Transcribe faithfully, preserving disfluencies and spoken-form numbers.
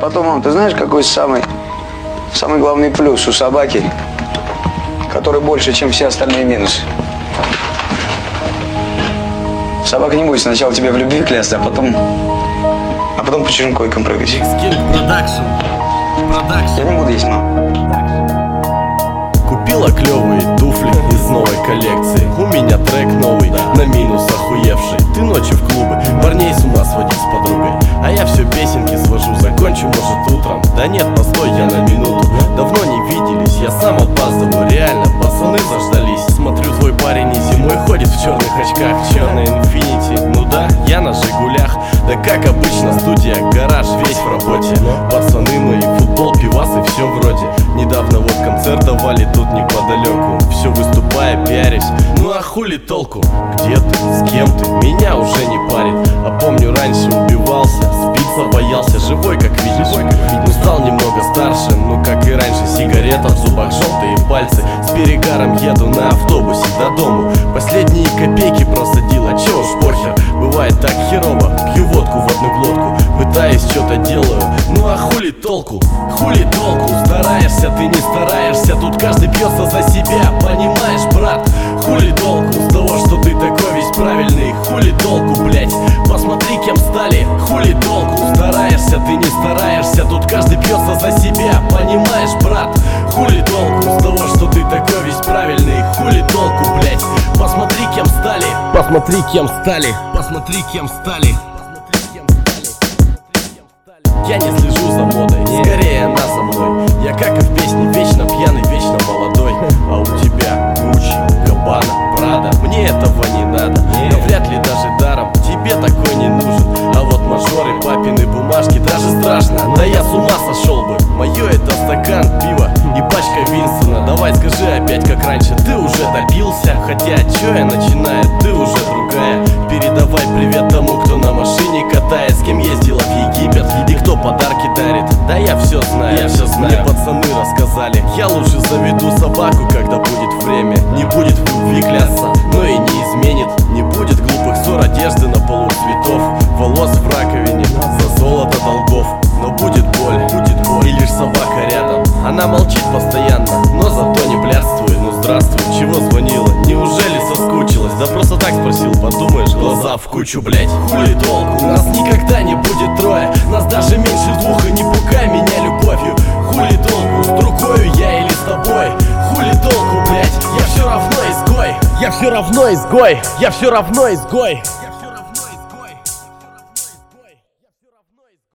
потом, мам, ты знаешь, какой самый, самый главный плюс у собаки, который больше, чем все остальные минусы? Собака не будет сначала тебе в любви клясться, а потом, а потом по чужим койкам прыгать. Продакшн. Продакшн. Я не буду есть, мам. Купила клевые туфли из новой коллекции. У меня трек новый, на минус охуевший. Ты ночью в клубы, парней с ума сводить с подругой, а я все песенки свожу, закончу может утром. Да нет, постой, я на минуту. Давно не виделись, я сам опаздываю. Реально, пацаны заждались. Смотрю, твой парень и зимой ходит в черных очках, черный инфинити. Ну да, я на Жигулях. Да как обычно, студия, гараж, весь в работе. Пацаны мои, футбол, пивас и все вроде. Недавно вот концерт давали тут неподалеку. Все выступая, пиарюсь, ну а хули толку? Где ты, с кем ты, меня уже не парит. А помню, раньше убивался, спиться боялся, живой как видишь. Ну стал немного старше, ну как и раньше. Сигарета в зубах, желтые пальцы. С перегаром еду на автобусе до дому. Последние копейки просадил, а че уж похер. Бывает так херово, пью водку в одну глотку. Пытаюсь, что-то делаю, ну а хули толку? Хули толку? Стараешься, ты не стараешься. Тут каждый бьется за себя, понимаешь, брат? Хули толку с того, что ты такой весь правильный? Хули толку, блять? Посмотри, кем стали. Хули толку? Стараешься, ты не стараешься. Тут каждый бьется за себя, понимаешь, брат? Хули толку с того, что ты такой весь правильный? Хули толку, блять? Посмотри, кем стали. Посмотри, кем стали. Посмотри, кем стали. Я не слежу за модой, скорее она за мной. Я как и в песне, вечно пьяный, вечно молодой. А у тебя Гуччи, Габбана, Прада. Мне этого не надо, но вряд ли даже даром тебе такой не нужен. А вот мажоры, папины бумажки, даже страшно. Да я с ума сошел бы. Мое это стакан пива и пачка Винстона. Давай скажи опять, как раньше, ты уже добился. Хотя, чё я начинаю, ты уже другая. Передавай привет тому, кто на машине катает, с кем ездила в Египет и кто подарки дарит. Да я все знаю, я все знаю. Мне пацаны рассказали, я лучше заведу собаку, когда будет время. Не будет в любви клясться, но и не изменит. Не будет глупых ссор, одежды на полу цветов, волос в раковине, за золото долгов. Но будет боль, будет боль, и лишь собака рядом. Она молчит постоянно, но зато не блядствует. Ну здравствуй, чего звонила? Неужели соскучилась? Да просто так спросил, подумаешь, глаза в кучу, блять. Хули толку? Нас никогда не будет трое. Нас даже меньше двух, и не пугай меня любовью. Хули толку? С другою я или с тобой? Хули толку, блять? Я все равно изгой. Я все равно изгой. Я все равно изгой.